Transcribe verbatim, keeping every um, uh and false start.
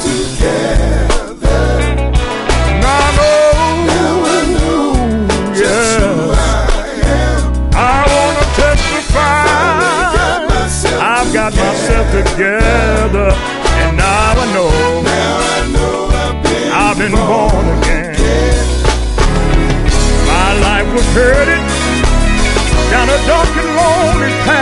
together. Now I know, now I know just yeah. who I am. I wanna testify. Got myself I've got together. myself together, and now I know. Now I know I've been, I've been born, born again. again. My life was hurting down a dark and lonely path.